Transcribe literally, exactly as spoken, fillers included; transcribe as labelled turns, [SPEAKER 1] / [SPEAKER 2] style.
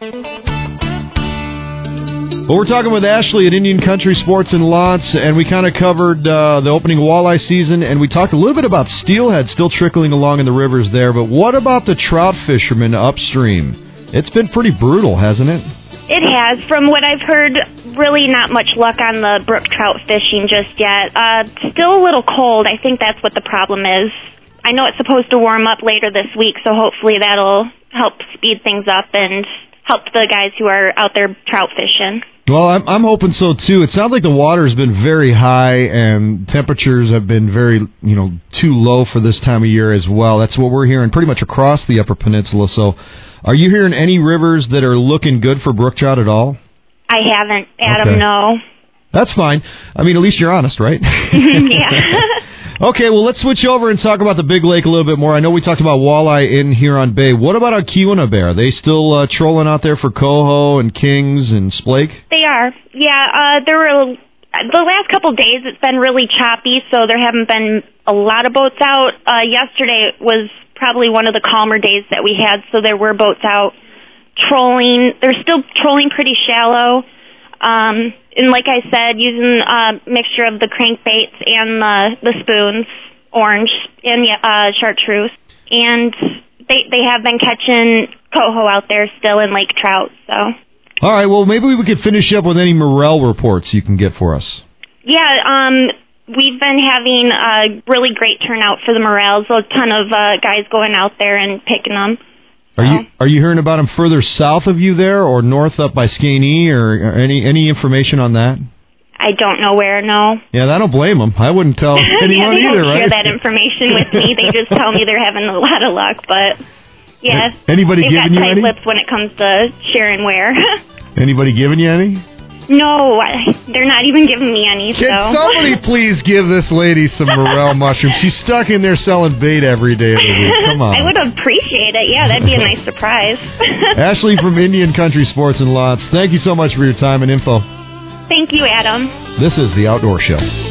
[SPEAKER 1] Well, we're talking with Ashley at Indian Country Sports and Lots, and we kind of covered uh, the opening walleye season, and we talked a little bit about steelhead still trickling along in the rivers there, but what about the trout fishermen upstream? It's been pretty brutal, hasn't it?
[SPEAKER 2] It has. From what I've heard, really not much luck on the brook trout fishing just yet. Uh, still a little cold. I think that's what the problem is. I know it's supposed to warm up later this week, so hopefully that'll help speed things up and help the guys who are out there trout fishing.
[SPEAKER 1] Well, I'm, I'm hoping so, too. It sounds like the water has been very high and temperatures have been very, you know, too low for this time of year as well. That's what we're hearing pretty much across the Upper Peninsula. So are you hearing any rivers that are looking good for brook trout at all?
[SPEAKER 2] I haven't, Adam,
[SPEAKER 1] okay.
[SPEAKER 2] no.
[SPEAKER 1] That's fine. I mean, at least you're honest, right?
[SPEAKER 2] Yeah.
[SPEAKER 1] Okay, well, let's switch over and talk about the Big Lake a little bit more. I know we talked about walleye in Huron Bay. What about on Keweenaw Bay? Are they still uh, trolling out there for coho and kings and splake?
[SPEAKER 2] They are. Yeah, uh, there were the last couple of days. It's been really choppy, so there haven't been a lot of boats out. Uh, yesterday was probably one of the calmer days that we had, so there were boats out trolling. They're still trolling pretty shallow. Um, and like I said, using a mixture of the crankbaits and the, the spoons, orange, and uh, chartreuse. And they they have been catching coho out there still in lake trout. So.
[SPEAKER 1] All right, well, maybe we could finish up with any morel reports you can get for us.
[SPEAKER 2] Yeah, um, we've been having a really great turnout for the morels. A ton of uh, guys going out there and picking them.
[SPEAKER 1] Are you are you hearing about them further south of you there, or north up by Skanee, or, or any any information on that?
[SPEAKER 2] I don't know where. No.
[SPEAKER 1] Yeah, I don't blame them. I wouldn't tell anyone
[SPEAKER 2] yeah, they
[SPEAKER 1] either,
[SPEAKER 2] don't
[SPEAKER 1] right?
[SPEAKER 2] share that information with me. They just tell me they're having a lot of luck, but yeah.
[SPEAKER 1] Anybody
[SPEAKER 2] they've
[SPEAKER 1] giving
[SPEAKER 2] got
[SPEAKER 1] you
[SPEAKER 2] tight
[SPEAKER 1] any?
[SPEAKER 2] lips when it comes to sharing where.
[SPEAKER 1] Anybody giving you any?
[SPEAKER 2] No, I, they're not even giving me any.
[SPEAKER 1] Can
[SPEAKER 2] so.
[SPEAKER 1] somebody please give this lady some morel mushrooms? She's stuck in there selling bait every day of the week. Come on.
[SPEAKER 2] I would appreciate it. Yeah, that'd be a nice surprise.
[SPEAKER 1] Ashley from Indian Country Sports and Lots, thank you so much for your time and info.
[SPEAKER 2] Thank you, Adam.
[SPEAKER 1] This is The Outdoor Show.